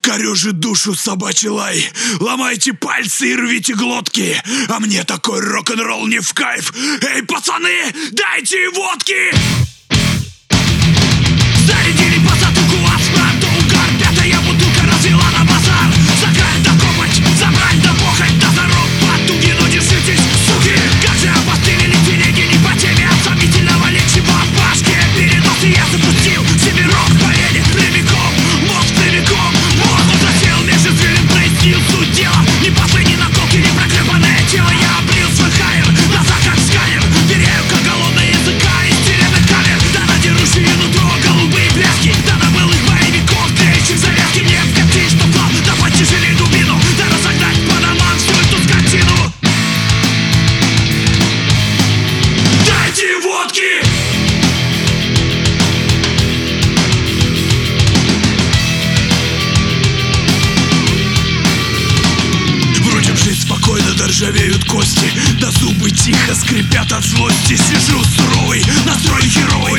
корежит душу собачий лай. Ломайте пальцы и рвите глотки, а мне такой рок-н-ролл не в кайф. Эй, пацаны, дайте водки! Зарядили по затылку асфальт, угар, пятая бутылка развела на базар. Заграть да копать, забрать да похать, да зарок потуги, но держитесь, суки. Как же обострили телеги не по теме от сомнительного лечива в башке. Переносы я запустил, семерок поедет прямиком, мозг прямиком. Мозг засел между звезд, прояснил суть дела. Ни пасы, ни наколки, ни проклепанное тело. Я облил свой хайер, глаза как сканер. Теряю как голодная языка из сирены камер. Да надерущие нутро голубые пляски, да на былых боевиков, клеящих завязки. Мне вкатить, что план, да потяжелее дубину, да разогнать по домам всю эту скотину. Дайте водки! Вроде жить спокойно, да ржавеют кости, да зубы тихо скрипят от злости. Сижу суровый, настрой херовый,